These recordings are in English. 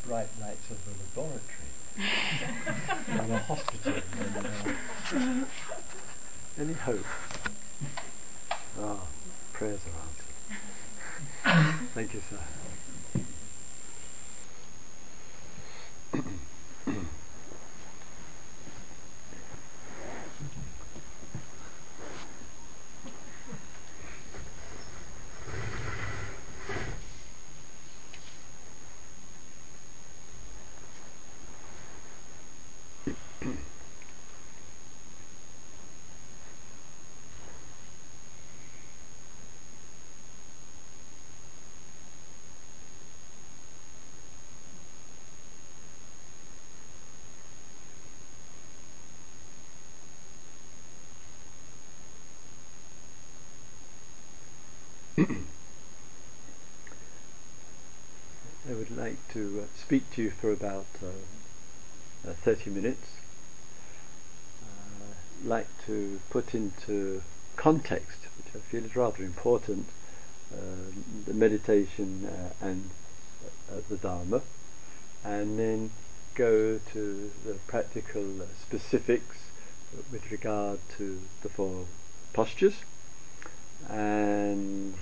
bright lights of a laboratory in a hospital. And, any hope? Prayers are answered. Thank you, sir. I would like to speak to you for about 30 minutes. Like to put into context, which I feel is rather important, the meditation and the Dharma, and then go to the practical specifics with regard to the four postures and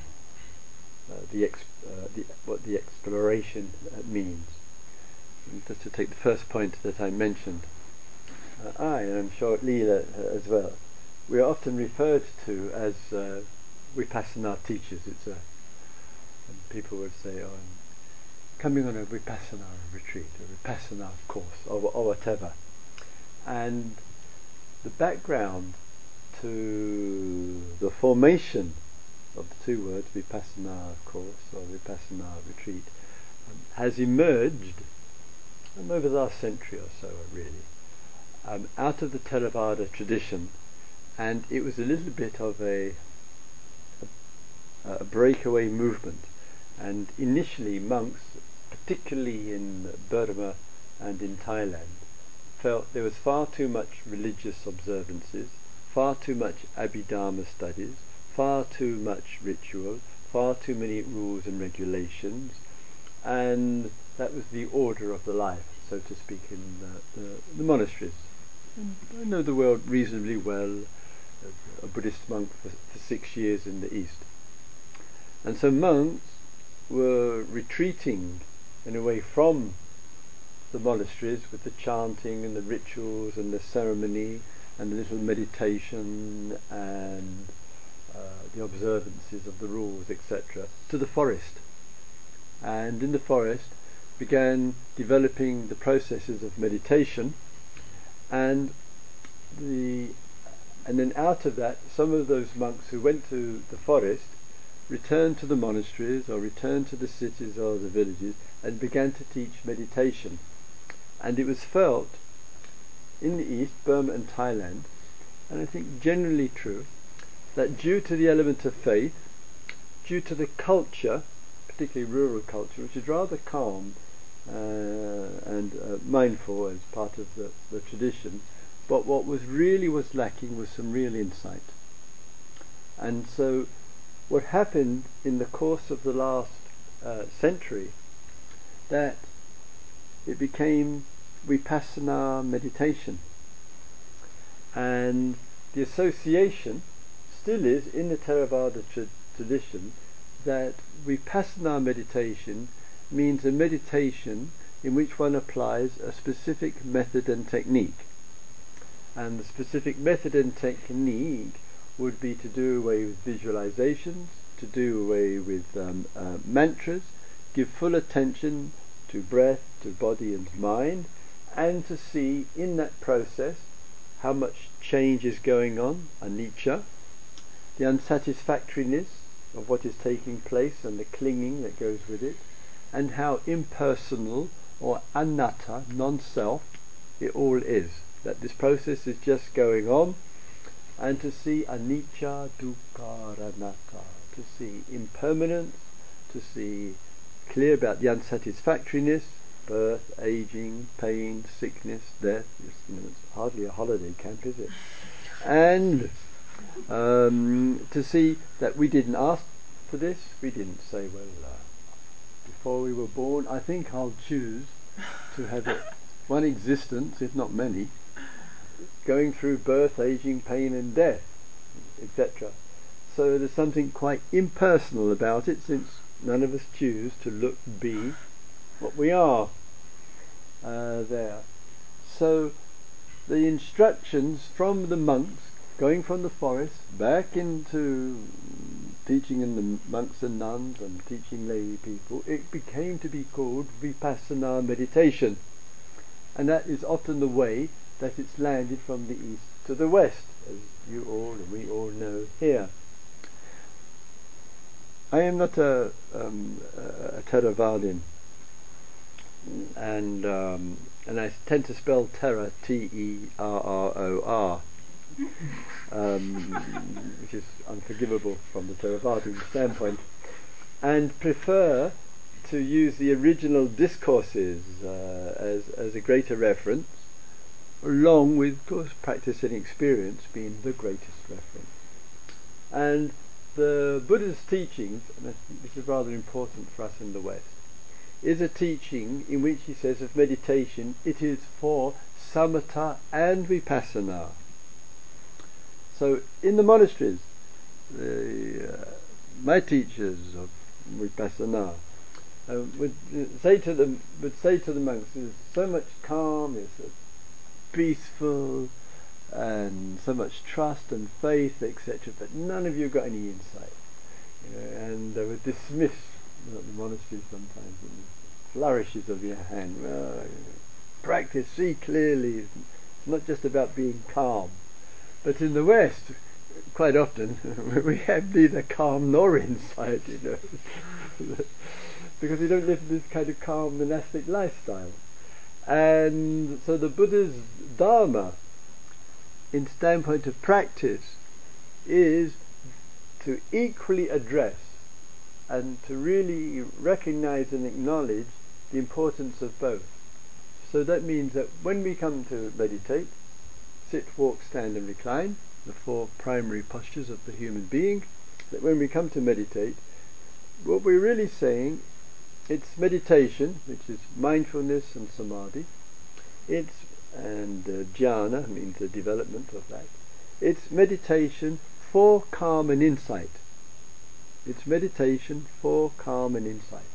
what the exploration means. And just to take the first point that I mentioned, and I'm sure Leela as well, we are often referred to as Vipassana teachers. And people would say, "Oh, I'm coming on a Vipassana retreat, a Vipassana course, or whatever." And the background to the formation of the two words, Vipassana course or Vipassana retreat, has emerged over the last century or so, really, out of the Theravada tradition, and it was a little bit of a breakaway movement. And initially, monks, particularly in Burma and in Thailand, felt there was far too much religious observances, far too much Abhidharma studies, far too much ritual, far too many rules and regulations, and that was the order of the life, so to speak, in the monasteries. And I know the world reasonably well, as a Buddhist monk for 6 years in the East. And so monks were retreating in a way from the monasteries with the chanting and the rituals and the ceremony and the little meditation and the observances of the rules, etc., to the forest. And in the forest began developing the processes of meditation, and then out of that, some of those monks who went to the forest returned to the monasteries or returned to the cities or the villages and began to teach meditation. And it was felt in the East, Burma and Thailand, and I think generally true, that due to the element of faith, due to the culture, particularly rural culture, which is rather calm and mindful as part of the tradition, but what was lacking was some real insight. And so what happened in the course of the last century, that it became Vipassana meditation, and the association still is in the Theravada tradition that Vipassana meditation means a meditation in which one applies a specific method and technique. And the specific method and technique would be to do away with visualizations, to do away with mantras, give full attention to breath, to body and mind, and to see in that process how much change is going on, anicca, the unsatisfactoriness of what is taking place and the clinging that goes with it, and how impersonal or anatta, non-self, it all is. That this process is just going on, and to see anicca, dukkha, anatta, to see impermanence, to see clear about the unsatisfactoriness, birth, aging, pain, sickness, death. It's hardly a holiday camp, is it? And to see that we didn't ask for this. We didn't say, well, before we were born, I think I'll choose to have one existence, if not many, going through birth, aging, pain and death, etc. So there's something quite impersonal about it, since none of us choose to look, be what we are there. So the instructions from the monks, going from the forest back into teaching in the monks and nuns and teaching lay people, it became to be called Vipassana meditation. And that is often the way that it's landed from the east to the west, as you all and we all know here. I am not a Theravadan, and I tend to spell terror Terror, which is unforgivable from the Theravadan standpoint, and prefer to use the original discourses as a greater reference, along with, of course, practice and experience being the greatest reference. And the Buddha's teachings, and I think this is rather important for us in the West, is a teaching in which he says of meditation, it is for samatha and vipassana. So in the monasteries, my teachers of vipassana would say to the monks, there's so much calm, it's so peaceful, and so much trust and faith, etc., but none of you got any insight. And they would dismiss the monastery sometimes in flourishes of your hand. Well, practice, see clearly. It's not just about being calm. But in the West, quite often, we have neither calm nor insight, because we don't live this kind of calm monastic lifestyle. And so the Buddha's Dharma, in standpoint of practice, is to equally address and to really recognize and acknowledge the importance of both. So that means that when we come to meditate, sit, walk, stand and recline, the four primary postures of the human being, that when we come to meditate, what we're really saying, it's meditation, which is mindfulness and samadhi, and jhana means the development of that. It's meditation for calm and insight. It's meditation for calm and insight.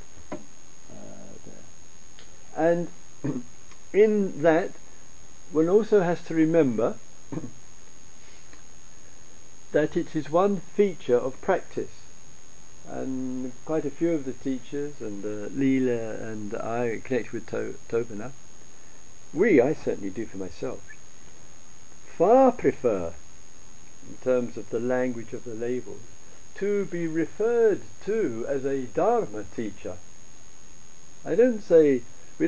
And in that, one also has to remember that it is one feature of practice. And quite a few of the teachers, and Leela and I, connected with Tobana, I certainly do for myself, far prefer, in terms of the language of the labels, to be referred to as a Dharma teacher. We don't say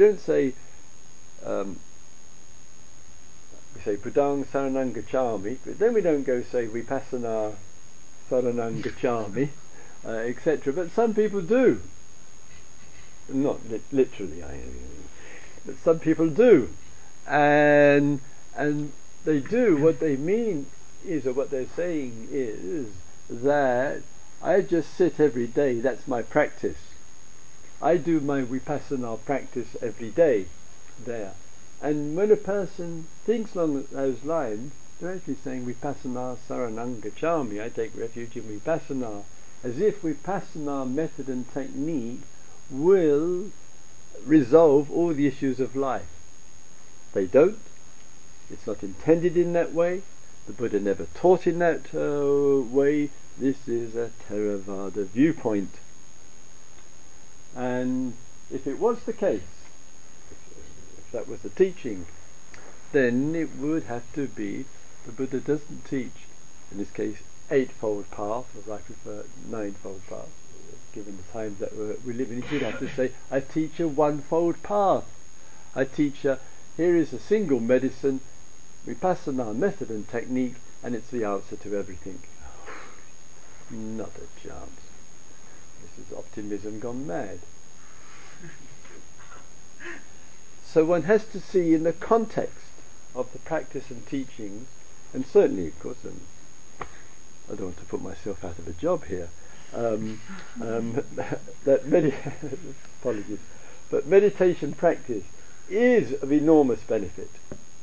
Buddhang Saranang Gacchami, but then we don't go say Vipassana Saranang Gacchami, etc. But some people do. Not literally, but some people do. And they do, what they mean is, or what they're saying is, that I just sit every day, that's my practice. I do my Vipassana practice every day there. And when a person thinks along those lines, they're actually saying Vipassana Saranang Gacchami, I take refuge in Vipassana, as if Vipassana method and technique will resolve all the issues of life. They don't. It's not intended in that way. The Buddha never taught in that way. This is a Theravada viewpoint. And if it was the case, if that was the teaching, then it would have to be, the Buddha doesn't teach, in this case, eightfold path, as I prefer ninefold path, given the times that we live in. He'd have to say, I teach a onefold path. I teach here is a single medicine, Vipassana method and technique, and it's the answer to everything. Not a chance. This is optimism gone mad. So one has to see in the context of the practice and teachings, and certainly, of course, I don't want to put myself out of a job here, that apologies, but meditation practice is of enormous benefit.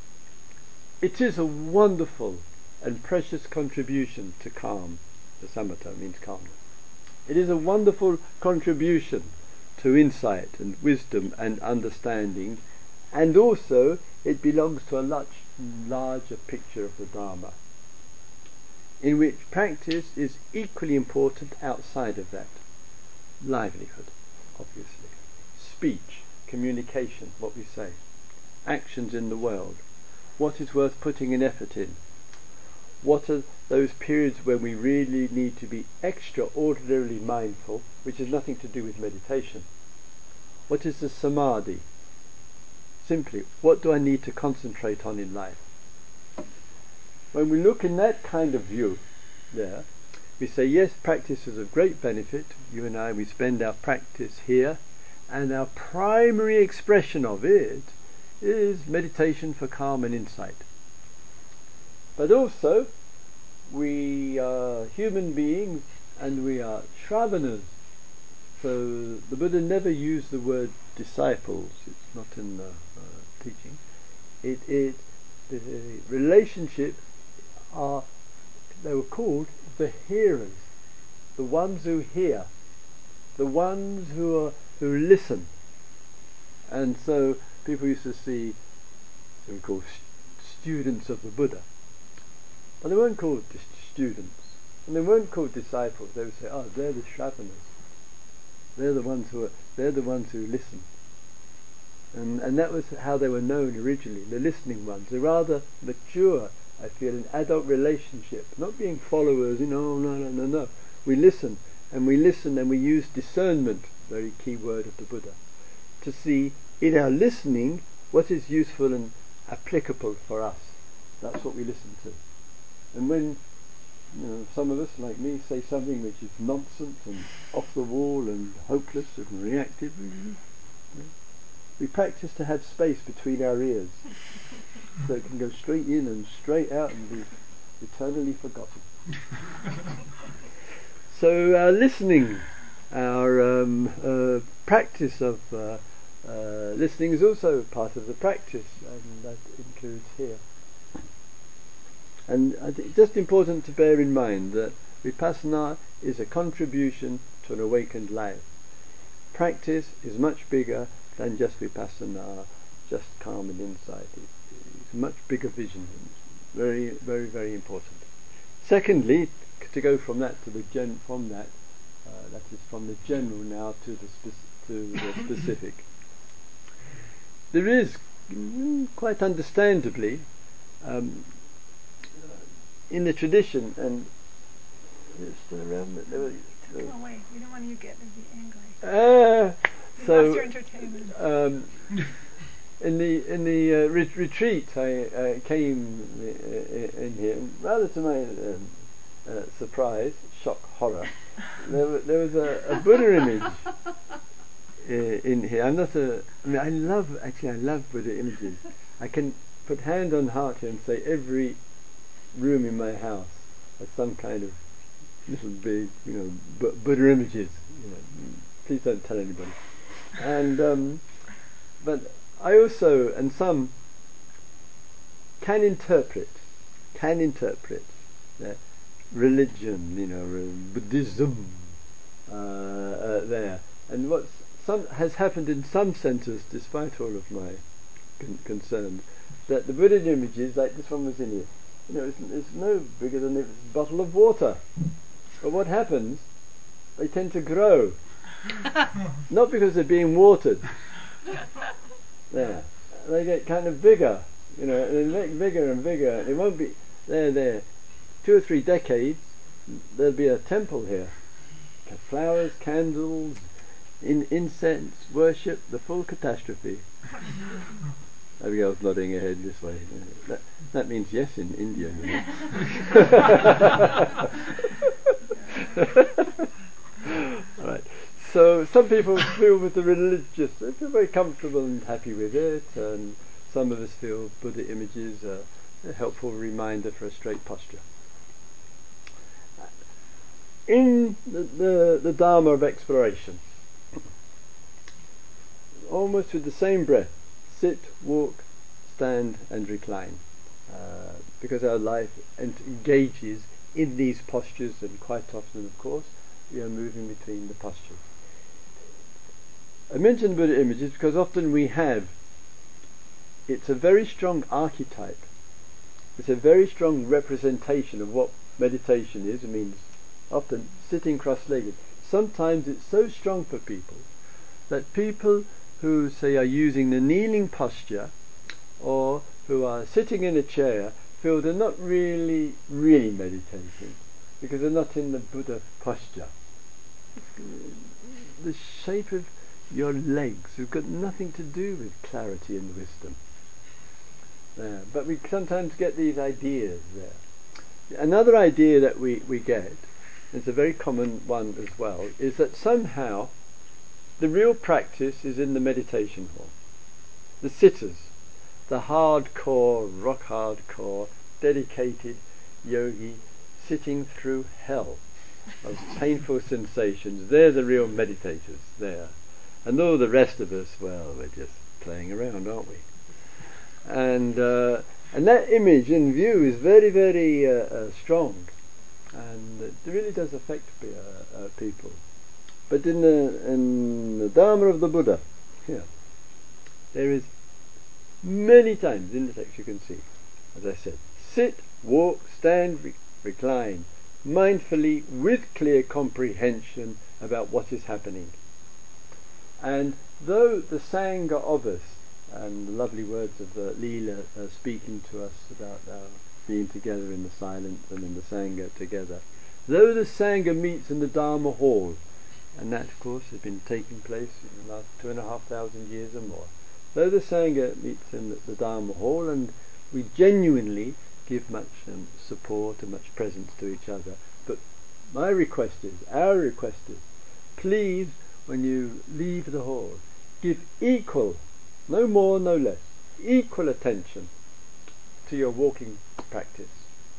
It is a wonderful and precious contribution to calm. The samatha means calmness. It is a wonderful contribution to insight and wisdom and understanding, and also it belongs to a much larger picture of the Dharma, in which practice is equally important outside of that. Livelihood, obviously. Speech, communication, what we say. Actions in the world. What is worth putting an effort in? What are those periods when we really need to be extraordinarily mindful, which has nothing to do with meditation? What is the samadhi? Simply, what do I need to concentrate on in life? When we look in that kind of view there, we say, yes, practice is of great benefit. You and I, we spend our practice here, and our primary expression of it is meditation for calm and insight. But also, we are human beings and we are Shravanas. So the Buddha never used the word disciples. It's not in the teaching. The relationship they were called the hearers, the ones who hear, the ones who listen. And so people used to see, they were called students of the Buddha. But they weren't called students, and they weren't called disciples. They would say, "Oh, they're the Shravanas. They're the ones who listen." And that was how they were known originally, the listening ones. They're rather mature, I feel, in adult relationship, not being followers. No. We listen, and we use discernment, very key word of the Buddha, to see in our listening what is useful and applicable for us. That's what we listen to. And when some of us, like me, say something which is nonsense and off the wall and hopeless and reactive, we practice to have space between our ears so it can go straight in and straight out and be eternally forgotten. So our listening, our practice of listening is also part of the practice, and that includes here. And I think it's just important to bear in mind that vipassana is a contribution to an awakened life. Practice is much bigger than just vipassana, just calm and insight. It's a much bigger vision. It's very, very, very important. Secondly, to go from that to the that is from the general now to the specific. There is, quite understandably, in the tradition, and it's still around. Took them away. We don't want you to get to be angry. So lost your entertainment. In the retreat, I came in here, and rather to my surprise, shock, horror. There was a Buddha image in here. I love Buddha images. I can put hand on heart here and say every room in my house has some kind of little big, Buddha images. Please don't tell anybody. And but I also, and some can interpret religion, Buddhism there, and what has happened in some centres, despite all of my concerns, that the Buddha images, like this one was in here, it's no bigger than a bottle of water. But what happens? They tend to grow, not because they're being watered. There, they get kind of bigger, and they make bigger and bigger. It won't be there. 2 or 3 decades, there'll be a temple here. Flowers, candles, incense, worship, the full catastrophe. Abigail's nodding her head this way. That means yes in India. Right. So some people feel with the religious, they feel very comfortable and happy with it, and some of us feel Buddha images are a helpful reminder for a straight posture. In the Dharma of exploration, almost with the same breath, sit, walk, stand and recline, because our life engages in these postures, and quite often, of course, we are moving between the postures. I mention Buddha images because often it's a very strong archetype. It's a very strong representation of what meditation is. It means often sitting cross-legged. Sometimes it's so strong for people that people who, say, are using the kneeling posture or who are sitting in a chair feel they're not really meditating because they're not in the Buddha posture. The shape of your legs have got nothing to do with clarity and wisdom. But we sometimes get these ideas there. Another idea that we get, it's a very common one as well, is that somehow the real practice is in the meditation hall. The sitters, the hardcore, rock hardcore, dedicated yogi sitting through hell of painful sensations, they're the real meditators there. And all the rest of us, well, we're just playing around, aren't we? And that image in view is very, very strong, and it really does affect people. But in the Dharma of the Buddha, here, there is many times in the text you can see, as I said, sit, walk, stand, recline, mindfully with clear comprehension about what is happening. And though the Sangha of us, and the lovely words of Leela speaking to us about being together in the silence and in the Sangha together, though the Sangha meets in the Dharma hall, and that of course has been taking place in the last 2,500 years or more, though the Sangha meets in the Dharma hall and we genuinely give much support and much presence to each other, but our request is, please, when you leave the hall, give equal, no more, no less, equal attention to your walking practice.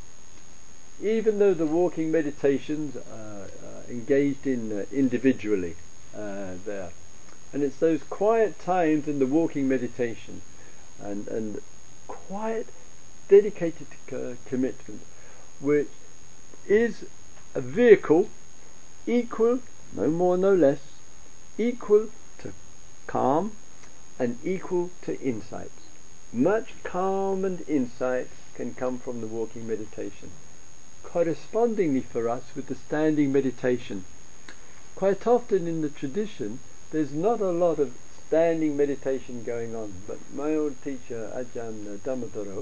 Even though the walking meditations are engaged in individually there. And it's those quiet times in the walking meditation and quiet, dedicated commitment which is a vehicle equal, no more, no less, equal to calm and equal to insights. Much calm and insight can come from the walking meditation. Correspondingly for us with the standing meditation, quite often in the tradition there's not a lot of standing meditation going on, but my old teacher Ajahn Dhammadharo,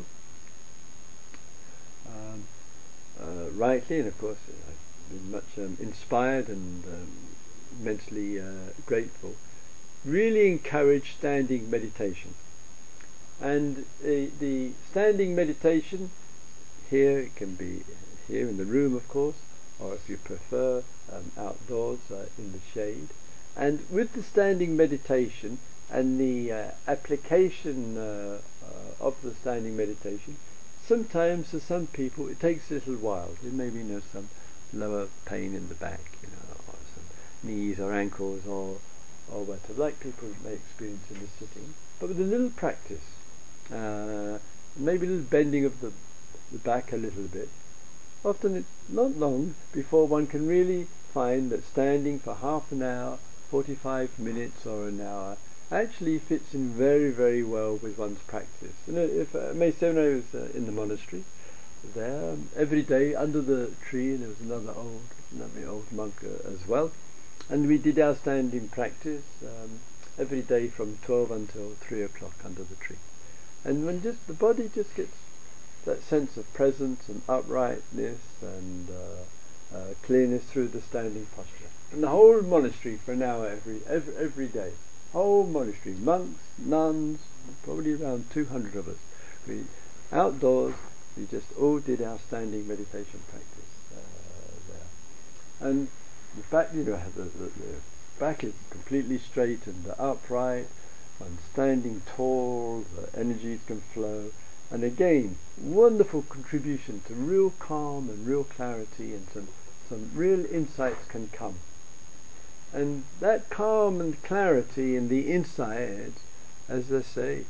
rightly, and of course I've been much inspired and immensely grateful, really encouraged standing meditation. And the standing meditation here, it can be here in the room of course, or if you prefer outdoors in the shade. And with the standing meditation and the application of the standing meditation, sometimes for some people it takes a little while. There may be some lower pain in the back, or some knees or ankles or whatever, like people may experience in the sitting. But with a little practice, maybe a little bending of the back a little bit, often it's not long before one can really find that standing for half an hour, 45 minutes or an hour actually fits in very, very well with one's practice. If I may say, when I was in the monastery there, every day under the tree, and there was another old monk as well, and we did our standing practice every day from 12 until 3 o'clock under the tree. And when the body just gets that sense of presence and uprightness and clearness through the standing posture. And the whole monastery for an hour every day. Whole monastery, monks, nuns, probably around 200 of us. We outdoors, we just all did our standing meditation practice there. And the back, the back is completely straight and upright, and standing tall, the energies can flow. And again, wonderful contribution to real calm and real clarity, and some real insights can come. And that calm and clarity and the insights, as I say,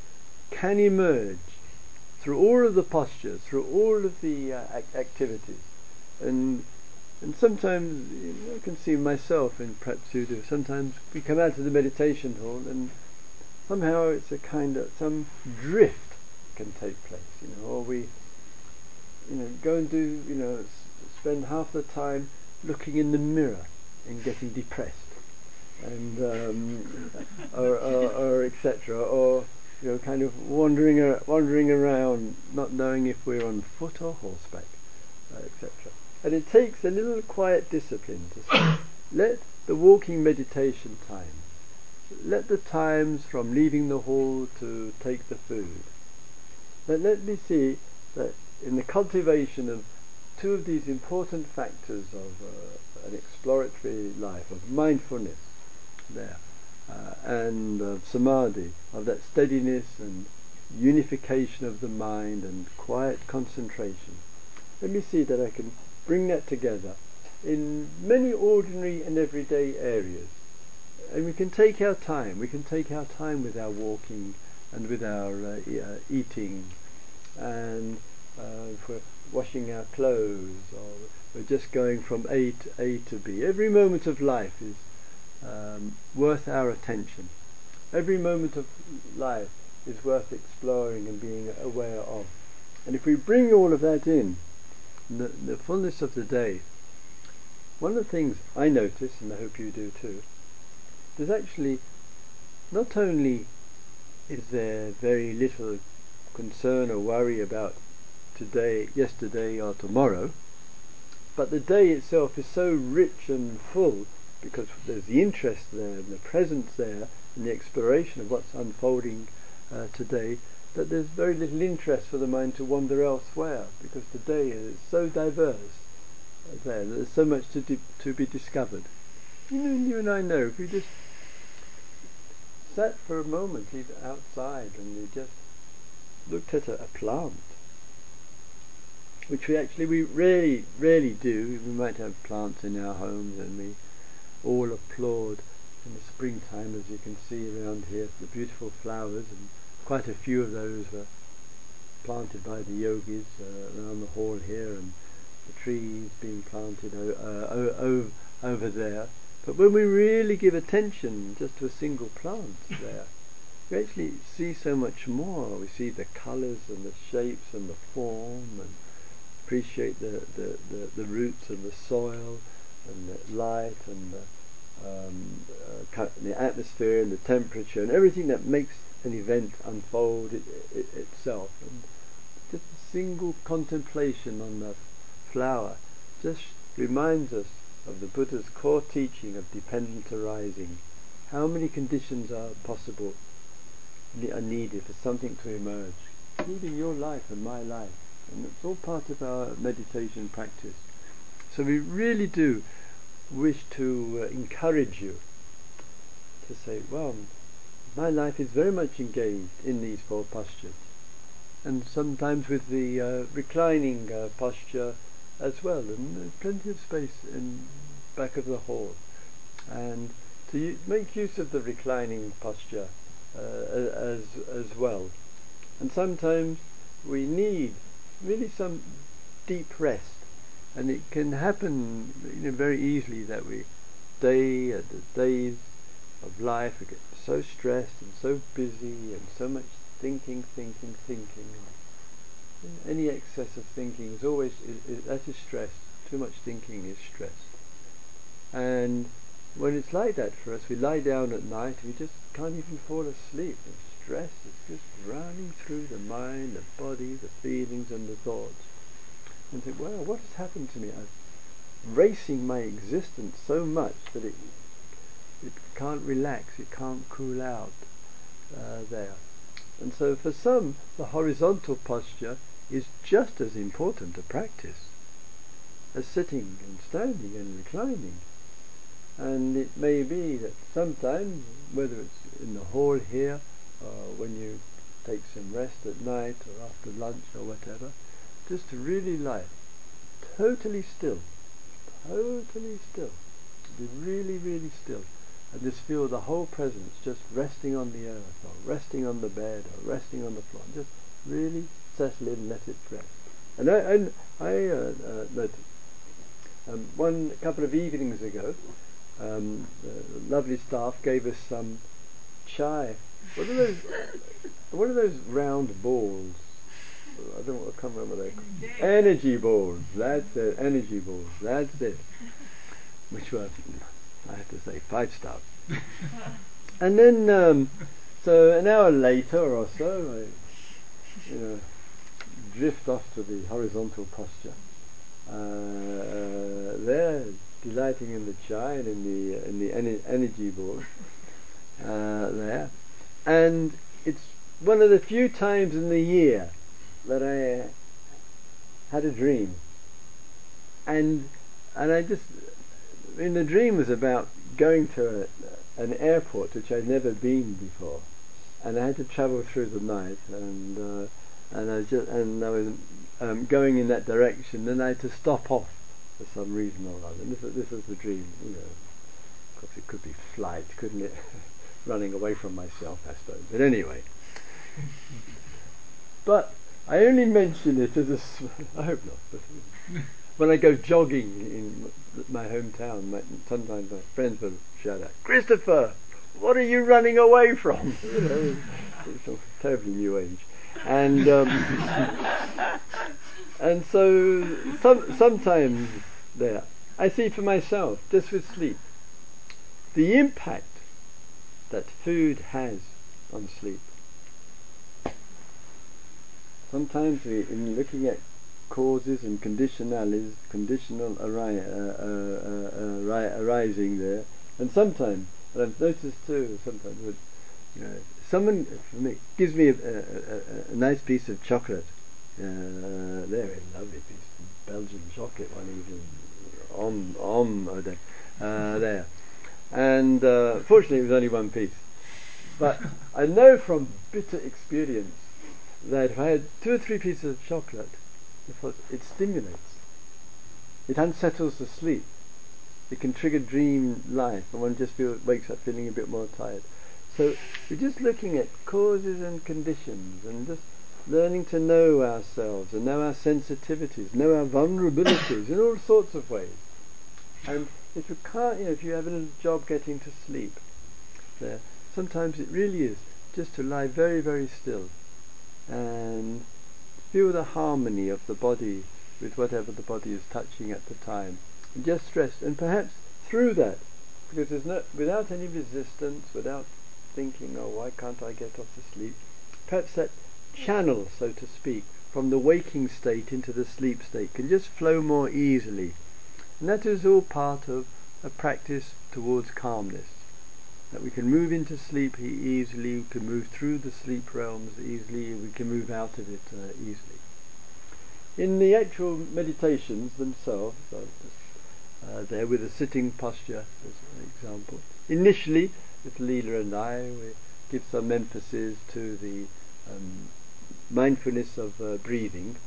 can emerge through all of the postures, through all of the activities. And sometimes, I can see myself, and perhaps you do, sometimes we come out of the meditation hall and somehow it's a kind of, some drift can take place, or we, go and do, spend half the time looking in the mirror and getting depressed, and or etc., or kind of wandering around, not knowing if we're on foot or horseback, etc. And it takes a little quiet discipline to say, let the walking meditation time, let the times from leaving the hall to take the food, let me see that in the cultivation of two of these important factors of an exploratory life, of mindfulness there, and of samadhi, of that steadiness and unification of the mind and quiet concentration. Let me see that I can bring that together in many ordinary and everyday areas. And we can take our time. We can take our time with our walking and with our eating, and if we're washing our clothes, or we're just going from A to B. Every moment of life is worth our attention. Every moment of life is worth exploring and being aware of. And if we bring all of that in, the fullness of the day, one of the things I notice, and I hope you do too, there's actually not only is there very little concern or worry about today, yesterday or tomorrow, but the day itself is so rich and full because there's the interest there and the presence there and the exploration of what's unfolding today, that there's very little interest for the mind to wander elsewhere, because the day is so diverse there that there's so much to be discovered. You and I know, if we just sat for a moment even outside and we just looked at a plant, which we rarely do. We might have plants in our homes, and we all applaud in the springtime, as you can see around here, the beautiful flowers, and quite a few of those were planted by the yogis around the hall here, and the trees being planted over there. But when we really give attention just to a single plant there, we actually see so much more. We see the colours and the shapes and the form, and appreciate the roots and the soil and the light and the atmosphere and the temperature and everything that makes an event unfold itself. And just a single contemplation on the flower just reminds us of the Buddha's core teaching of dependent arising. How many conditions are possible, are needed for something to emerge, including your life and my life. And it's all part of our meditation practice. So we really do wish to encourage you to say, well, my life is very much engaged in these four postures, and sometimes with the reclining posture as well, and there's plenty of space in back of the hall, and to make use of the reclining posture as well. And sometimes we need really some deep rest, and it can happen very easily that the days of life, we get so stressed and so busy and so much thinking. Any excess of thinking is always, that is stress. Too much thinking is stress. And when it's like that for us, we lie down at night, we just can't even fall asleep. And stress is just running through the mind, the body, the feelings and the thoughts. And think, well, what has happened to me? I'm racing my existence so much that it can't relax, it can't cool out there. And so for some, the horizontal posture is just as important to practice as sitting and standing and reclining. And it may be that sometimes, whether it's in the hall here, or when you take some rest at night or after lunch or whatever, just to really lie totally still, be really, really still, and just feel the whole presence just resting on the earth, or resting on the bed, or resting on the floor. Just really settle in, let it rest. And I noticed one couple of evenings ago, the lovely staff gave us some chai. What are those round balls? I can't remember what they're called. Energy balls. That's it. Energy balls. That's it. Which were, I have to say, 5-star. And then, so an hour later or so, I drift off to the horizontal posture. There, delighting in the chai and in the energy balls. There, and it's one of the few times in the year that I had a dream, and the dream was about going to an airport which I'd never been before, and I had to travel through the night, and I was going in that direction, and I had to stop off for some reason or other. And this was the dream, Of course, it could be flight, couldn't it? Running away from myself, I suppose. But anyway. But I only mention it as I hope not, but when I go jogging in my hometown, sometimes my friends will shout out, "Christopher, what are you running away from?" It's terribly new age. And and so sometimes there, I see for myself, just with sleep, the impact that food has on sleep. Sometimes in looking at causes and conditional arising there, and sometimes, and I've noticed too, sometimes with, someone for me gives me a nice piece of chocolate, there, a lovely piece of Belgian chocolate, one even there, and fortunately it was only one piece, but I know from bitter experience that if I had 2 or 3 pieces of chocolate, it stimulates, it unsettles the sleep, it can trigger dream life, and one just wakes up feeling a bit more tired. So we're just looking at causes and conditions, and just learning to know ourselves and know our sensitivities, know our vulnerabilities in all sorts of ways. And if you can't, if you have a little job getting to sleep, there, sometimes it really is just to lie very, very still and feel the harmony of the body with whatever the body is touching at the time, and just rest. And perhaps through that, because without any resistance, without thinking, "Oh, why can't I get off to sleep?" Perhaps that channel, so to speak, from the waking state into the sleep state can just flow more easily. And that is all part of a practice towards calmness. That we can move into sleep easily, we can move through the sleep realms easily, we can move out of it easily. In the actual meditations themselves, there with a sitting posture as an example, initially with Leela and I, we give some emphasis to the mindfulness of breathing,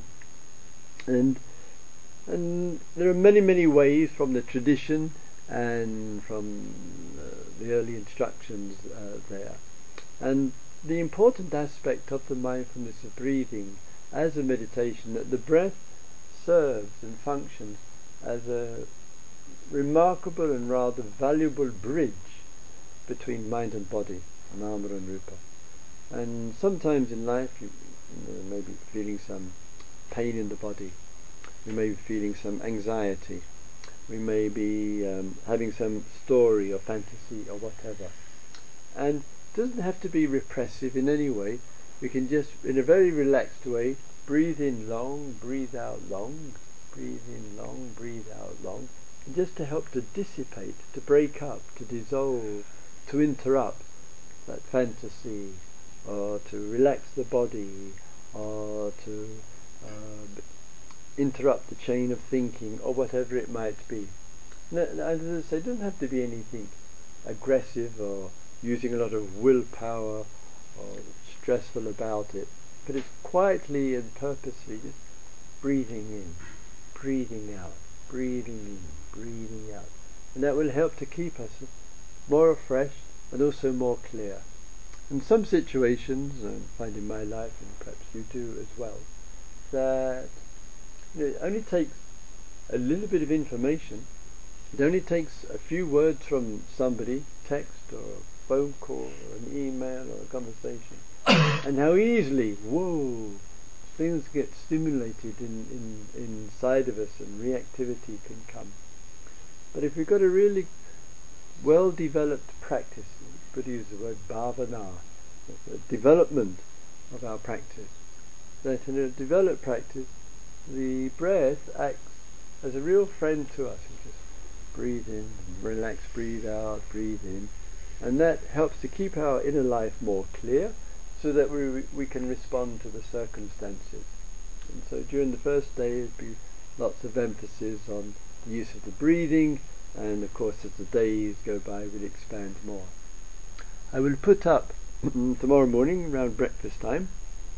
and there are many, many ways from the tradition and from the early instructions there. And the important aspect of the mindfulness of breathing as a meditation, that the breath serves and functions as a remarkable and rather valuable bridge between mind and body, nama and rupa. And sometimes in life you may be feeling some pain in the body, we may be feeling some anxiety, we may be having some story or fantasy or whatever, and it doesn't have to be repressive in any way. We can just, in a very relaxed way, breathe in long, breathe out long, breathe in long, breathe out long, and just to help to dissipate, to break up, to dissolve, to interrupt that fantasy, or to relax the body, or to interrupt the chain of thinking, or whatever it might be. And as I say, it doesn't have to be anything aggressive or using a lot of willpower or stressful about it, but it's quietly and purposely just breathing in, breathing out, breathing in, breathing out, and that will help to keep us more refreshed, and also more clear. In some situations, I find in my life, and perhaps you do as well, that it only takes a little bit of information. It only takes a few words from somebody, text or a phone call or an email or a conversation, and how easily, whoa, things get stimulated inside of us and reactivity can come. But if we've got a really well-developed practice, Buddha used the word bhavana, the development of our practice, that in a developed practice, the breath acts as a real friend to us. We just breathe in, relax, breathe out, breathe in, and that helps to keep our inner life more clear, so that we can respond to the circumstances. And so during the first day, there'd be lots of emphasis on the use of the breathing, and of course as the days go by, we'll expand more. I will put up tomorrow morning around breakfast time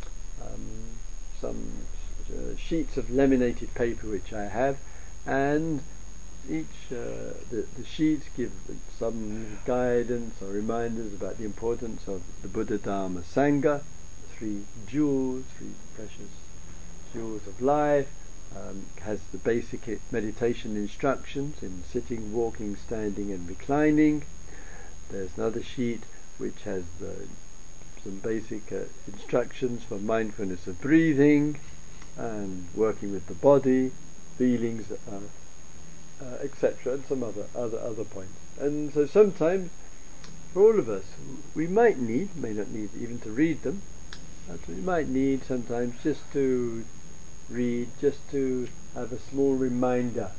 some sheets of laminated paper which I have, and each the sheets give some guidance or reminders about the importance of the Buddha, Dharma, Sangha, the three jewels, three precious jewels of life. Has the basic meditation instructions in sitting, walking, standing and reclining. There's another sheet which has some basic instructions for mindfulness of breathing and working with the body, feelings, etc., and some other points. And so sometimes, for all of us, we may not need even to read them, but we might need sometimes just to read, just to have a small reminder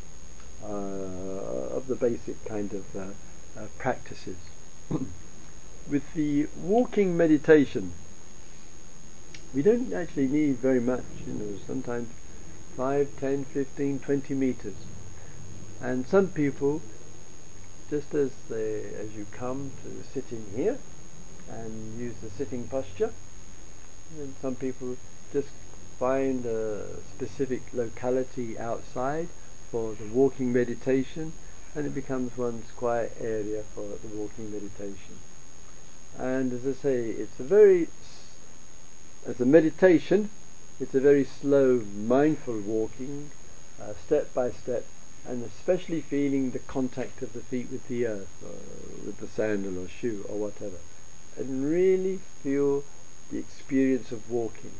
of the basic kind of practices. With the walking meditation, we don't actually need very much, sometimes 5, 10, 15, 20 meters. And some people, just as you come to sitting here and use the sitting posture, and some people just find a specific locality outside for the walking meditation, and it becomes one's quiet area for the walking meditation. And as I say, as a meditation, it's a very slow, mindful walking, step by step, and especially feeling the contact of the feet with the earth, or with the sandal or shoe or whatever, and really feel the experience of walking.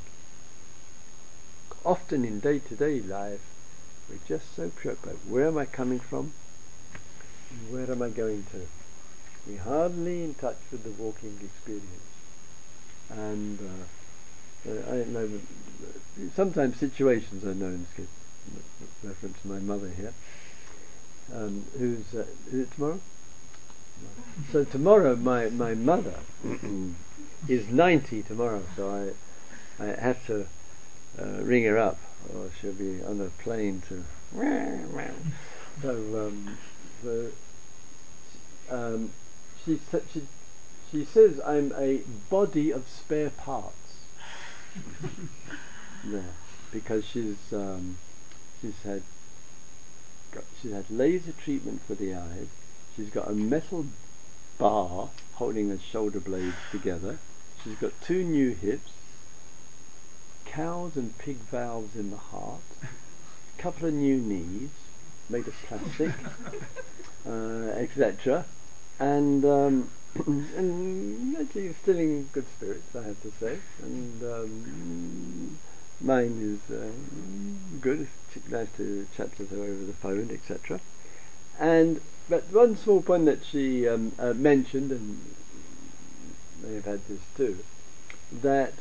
Often in day-to-day life, we're just so preoccupied. Where am I coming from? And where am I going to? We're hardly in touch with the walking experience. And I know sometimes situations are known, reference to my mother here, is it tomorrow? No. So tomorrow my mother is 90 tomorrow, so I have to ring her up, or she'll be on a plane to. She says I'm a body of spare parts. Yeah, because she's had laser treatment for the eyes. She's got a metal bar holding her shoulder blades together. She's got 2 new hips, cows and pig valves in the heart, a couple of new knees made of plastic, etc. And actually still in good spirits, I have to say. And mine is good. It's nice to chat to her over the phone, etc. But one small point that she mentioned, and may have had this too, that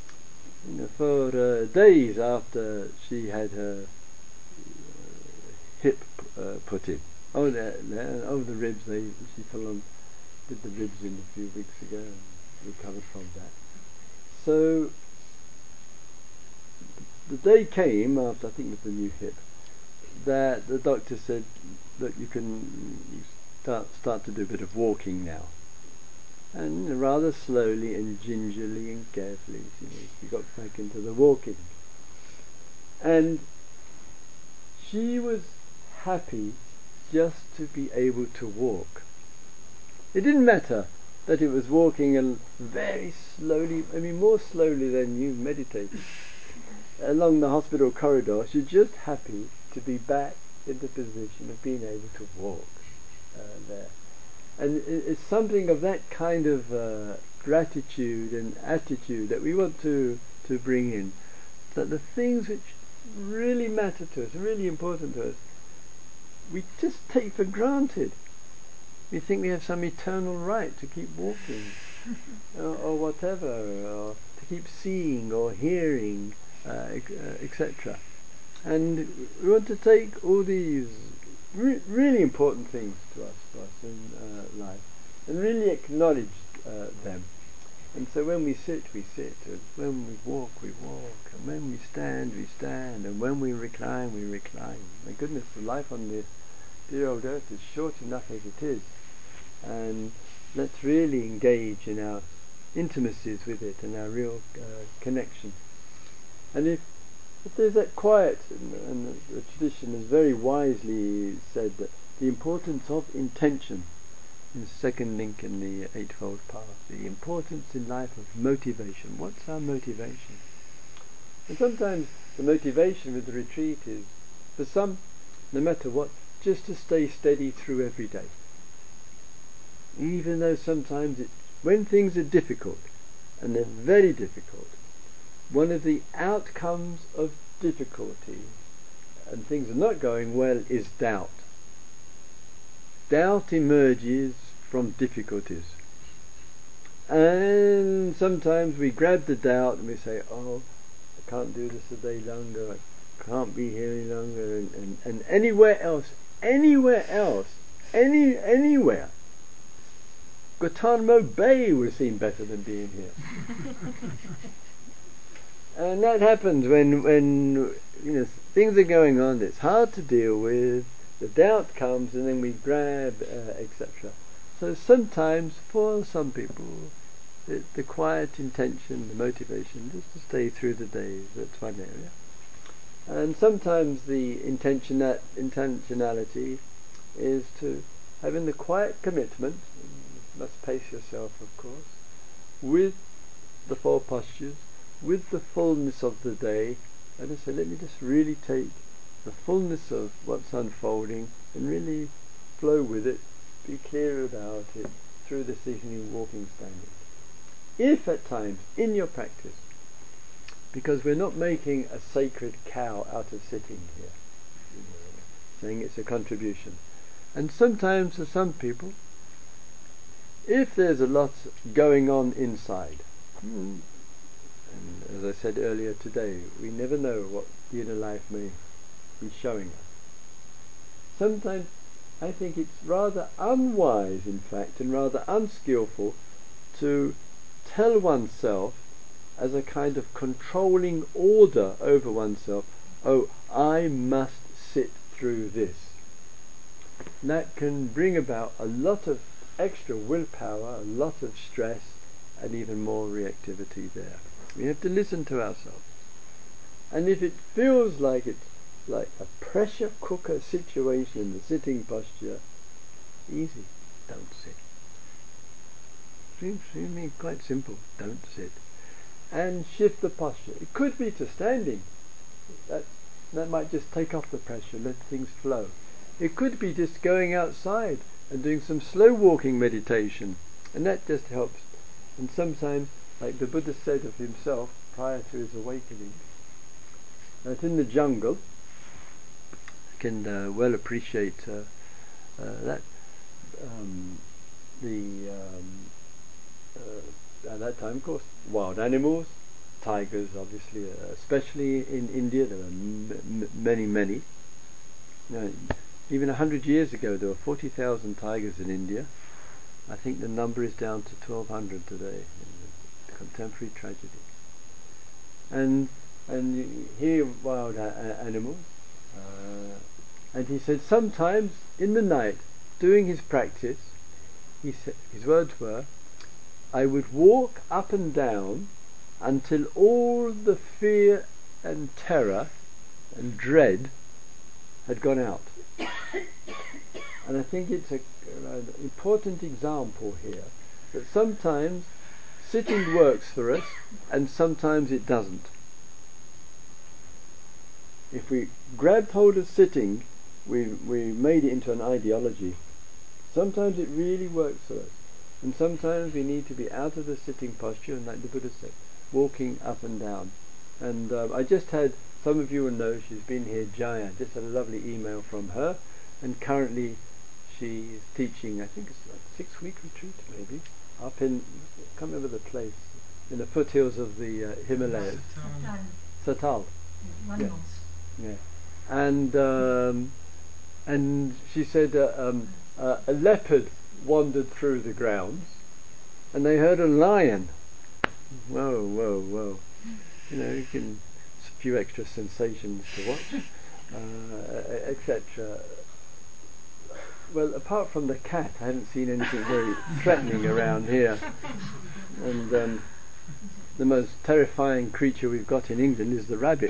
for days after she had her hip put in, over the ribs, she fell on, did the ribs in a few weeks ago and recovered from that. So the day came after, I think with the new hip, that the doctor said, look, you start to do a bit of walking now. And rather slowly and gingerly and carefully, she got back into the walking. And she was happy just to be able to walk. It didn't matter that it was walking very slowly, more slowly than you meditated, along the hospital corridor. She's just happy to be back in the position of being able to walk there. And it's something of that kind of gratitude and attitude that we want to bring in. That the things which really matter to us, really important to us, we just take for granted. We think we have some eternal right to keep walking, or whatever, or to keep seeing or hearing, etc. And we want to take all these really important things to us in life, and really acknowledge them. And so when we sit, and when we walk, and when we stand, and when we recline, we recline. My goodness, the life on this dear old earth is short enough as it is, and let's really engage in our intimacies with it and our real connection. And if there's that quiet, and the tradition has very wisely said that the importance of intention in the second link in the Eightfold Path, the importance in life of motivation. What's our motivation? And sometimes the motivation with the retreat is, for some, no matter what, just to stay steady through every day. Even though sometimes when things are difficult, and they're very difficult, one of the outcomes of difficulty and things are not going well is doubt. Doubt emerges from difficulties. And sometimes we grab the doubt and we say, oh, I can't do this a day longer, I can't be here any longer, and anywhere else, Guantanamo Bay would seem better than being here. And that happens when things are going on, it's hard to deal with, the doubt comes, and then we grab, etc. So sometimes, for some people, the quiet intention, the motivation, just to stay through the days, that's one area. And sometimes the intentionality is to having the quiet commitment, you must pace yourself, of course, with the 4 postures, with the fullness of the day, and I say, let me just really take the fullness of what's unfolding and really flow with it, be clear about it through this evening walking, standing. If at times in your practice, because we're not making a sacred cow out of sitting here, saying it's a contribution, and sometimes for some people, if there's a lot going on inside, and as I said earlier today, we never know what the inner life may be showing us. Sometimes I think it's rather unwise, in fact, and rather unskillful to tell oneself as a kind of controlling order over oneself, oh, I must sit through this. And that can bring about a lot of extra willpower, a lot of stress, and even more reactivity there. We have to listen to ourselves. And if it feels like it's like a pressure cooker situation in the sitting posture, easy, don't sit. Seems to me quite simple, don't sit. And shift the posture. It could be to standing. That might just take off the pressure, let things flow. It could be just going outside and doing some slow walking meditation, and that just helps. And sometimes, like the Buddha said of himself prior to his awakening, that in the jungle, I can well appreciate that at that time, of course, wild animals, tigers, obviously, especially in India, there were many. Even 100 years ago, there were 40,000 tigers in India. I think the number is down to 1,200 today in the contemporary tragedy. And you hear wild animals. And he said sometimes in the night, doing his practice, his words were, I would walk up and down until all the fear and terror and dread had gone out. And I think it's an important example here that sometimes sitting works for us and sometimes it doesn't. If we grabbed hold of sitting, we made it into an ideology. Sometimes it really works for us, and sometimes we need to be out of the sitting posture, and like the Buddha said, walking up and down. And I just had, some of you will know, she's been here, Jaya, just had a lovely email from her, and currently she's teaching, I think it's like a 6-week retreat maybe, up in, I can't remember the place, in the foothills of the Himalayas. Satal. 1 yeah. month. Yeah. And she said a leopard wandered through the grounds, and they heard a lion. Whoa, whoa, whoa! You know, you can a few extra sensations to watch, etc. Well, apart from the cat, I haven't seen anything very threatening around here. And the most terrifying creature we've got in England is the rabbit.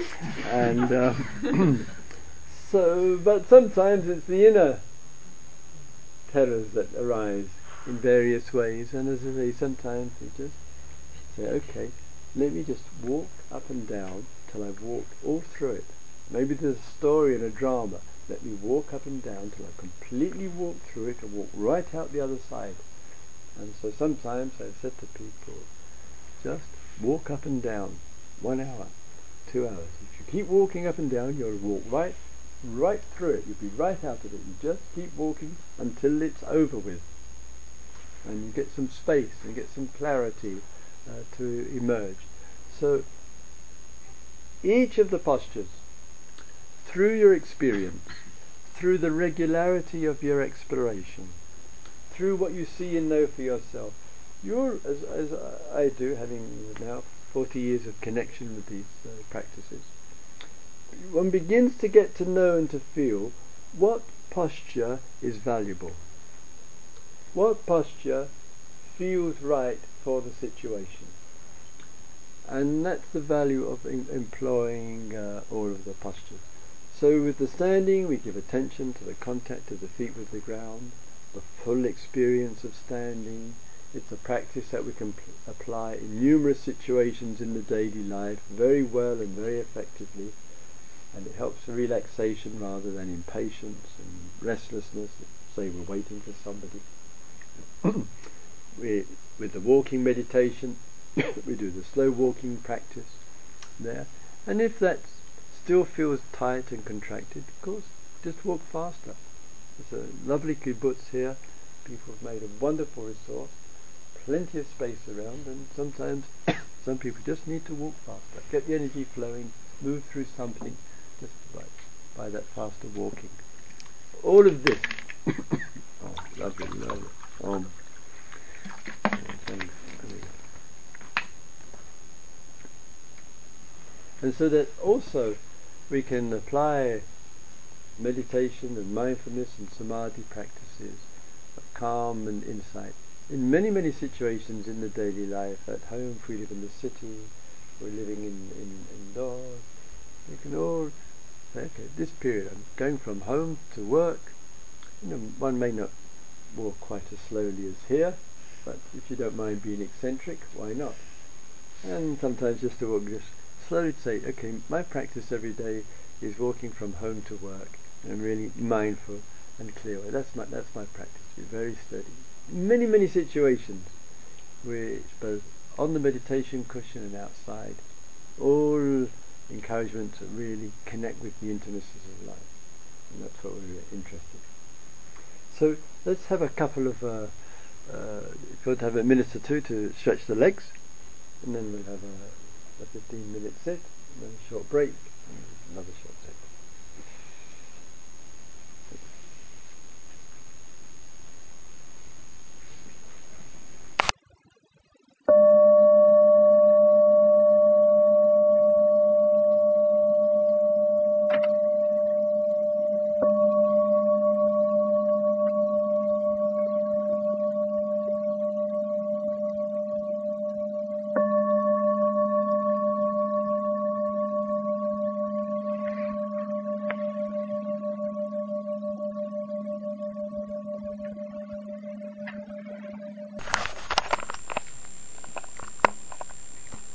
And so, but sometimes it's the inner terrors that arise in various ways, and as I say, sometimes we just say, okay, let me just walk up and down till I've walked all through it. Maybe there's a story and a drama. Let me walk up and down till I completely walk through it and walk right out the other side. And so sometimes I've said to people, just walk up and down 1 hour, 2 hours. If you keep walking up and down, you'll walk right through it. You'll be right out of it. You just keep walking until it's over with. And you get some space and you get some clarity to emerge. So each of the postures, through your experience, through the regularity of your exploration, through what you see and know for yourself, you're, as I do, having now 40 years of connection with these practices, one begins to get to know and to feel what posture is valuable, what posture feels right for the situation. And that's the value of employing all of the postures. So with the standing, we give attention to the contact of the feet with the ground, the full experience of standing. It's a practice that we can apply in numerous situations in the daily life very well and very effectively, and it helps relaxation rather than impatience and restlessness, say we're waiting for somebody. With the walking meditation, we do the slow walking practice there, and if that still feels tight and contracted, of course, just walk faster. There's a lovely kibbutz here. People have made a wonderful resort, plenty of space around, and sometimes some people just need to walk faster, get the energy flowing, move through something just by that faster walking. All of this oh, lovely. And so that also we can apply meditation and mindfulness and samadhi practices of calm and insight in many, many situations in the daily life, at home, if we live in the city, we're living indoors. We can all say, okay, this period I'm going from home to work. One may not walk quite as slowly as here, but if you don't mind being eccentric, why not? And sometimes just to walk just slowly, to say, okay, my practice every day is walking from home to work, and I'm really mindful and clear. That's my practice. Be very steady. Many, many situations, which both on the meditation cushion and outside, all encouragement to really connect with the intimacies of life, and that's what we're interested in. So let's have a couple of, if you want to have a minute or two to stretch the legs, and then we'll have a 15-minute sit, and then a short break, and another short sit.